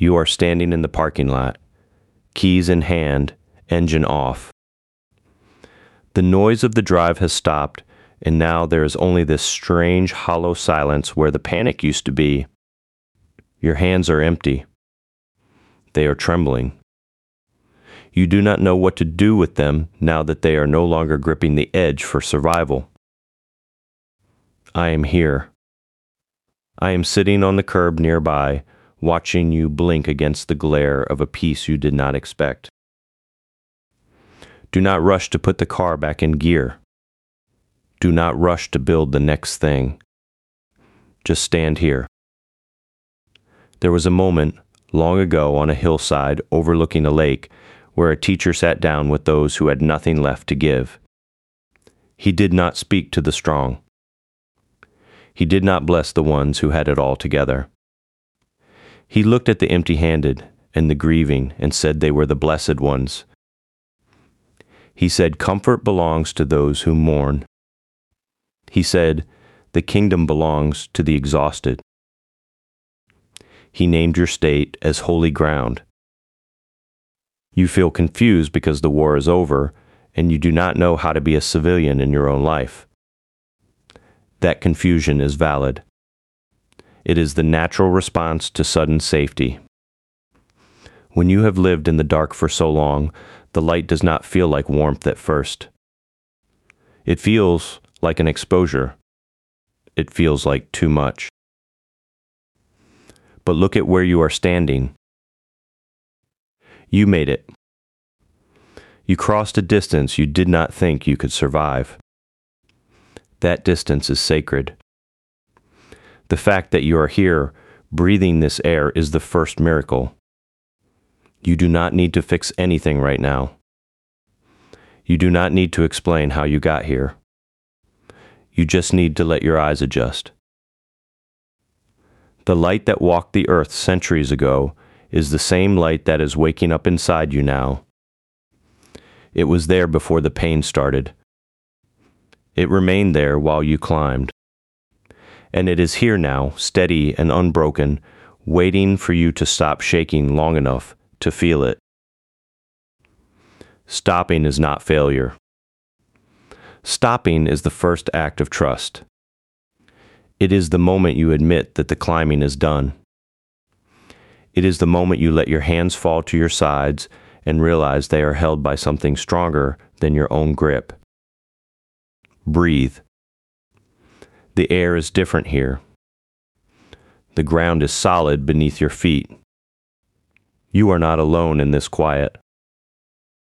You are standing in the parking lot, keys in hand, engine off. The noise of the drive has stopped, and now there is only this strange, hollow silence where the panic used to be. Your hands are empty. They are trembling. You do not know what to do with them now that they are no longer gripping the edge for survival. I am here. I am sitting on the curb nearby, watching you blink against the glare of a piece you did not expect. Do not rush to put the car back in gear. Do not rush to build the next thing. Just stand here. There was a moment, long ago on a hillside overlooking a lake, where a teacher sat down with those who had nothing left to give. He did not speak to the strong. He did not bless the ones who had it all together. He looked at the empty-handed and the grieving and said they were the blessed ones. He said, comfort belongs to those who mourn. He said, the kingdom belongs to the exhausted. He named your state as holy ground. You feel confused because the war is over, and you do not know how to be a civilian in your own life. That confusion is valid. It is the natural response to sudden safety. When you have lived in the dark for so long, the light does not feel like warmth at first. It feels like an exposure. It feels like too much. But look at where you are standing. You made it. You crossed a distance you did not think you could survive. That distance is sacred. The fact that you are here, breathing this air, is the first miracle. You do not need to fix anything right now. You do not need to explain how you got here. You just need to let your eyes adjust. The light that walked the earth centuries ago is the same light that is waking up inside you now. It was there before the pain started. It remained there while you climbed. And it is here now, steady and unbroken, waiting for you to stop shaking long enough to feel it. Stopping is not failure. Stopping is the first act of trust. It is the moment you admit that the climbing is done. It is the moment you let your hands fall to your sides and realize they are held by something stronger than your own grip. Breathe. The air is different here. The ground is solid beneath your feet. You are not alone in this quiet.